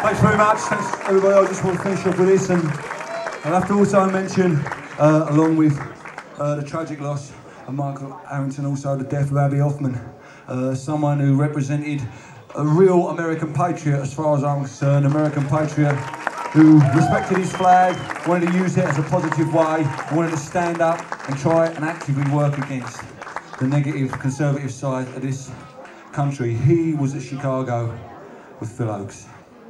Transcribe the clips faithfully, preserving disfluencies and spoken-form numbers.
Thanks very much. Thanks everybody. I just want to finish off with this, and I'll have to also mention, uh, along with uh, the tragic loss of Michael Harrington, also the death of Abbie Hoffman, uh, someone who represented a real American patriot, as far as I'm concerned, American patriot who respected his flag, wanted to use it as a positive way, wanted to stand up and try and actively work against the negative conservative side of this country. He was at Chicago with Phil Oakes.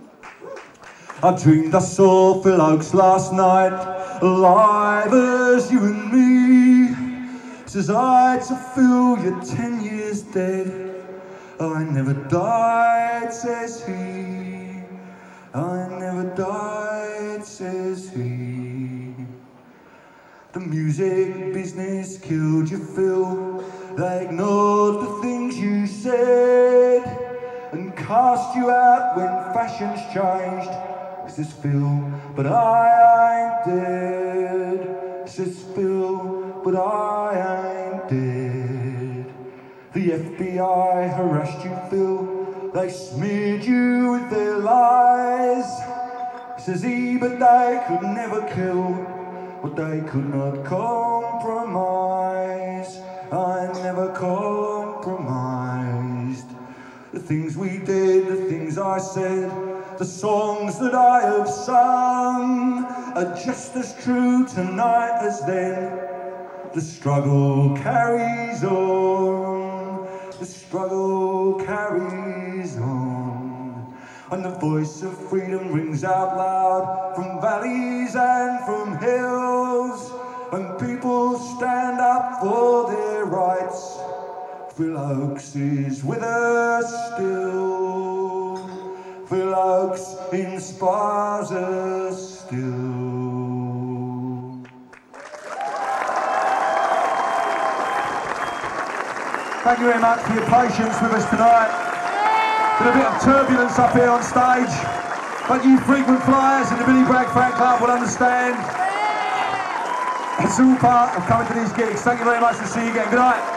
I dreamed I saw Phil Oakes last night, alive as you and me. Says I to Phil, you're ten years dead. I never died, says he. I never died, says he. The music business killed you, Phil. They ignored the things you said and cast you out when fashions changed. Says Phil, but I ain't dead. Says Phil, but I ain't dead. The F B I harassed you, Phil. They smeared you with their lies. Says he, but they could never kill what they could not compromise. I never compromised. The things we did, the things I said, the songs that I have sung are just as true tonight as then. The struggle carries on, the struggle carries on. And the voice of freedom rings out loud from valleys and from hills. And people stand up for their rights. Phil Oakes is with us still. Phil Oakes inspires us still. Thank you very much for your patience with us tonight. Been a bit of turbulence up here on stage, but you frequent flyers and the Billy Bragg Fan Club will understand. It's all part of coming to these gigs. Thank you very much, and see you again. Good night.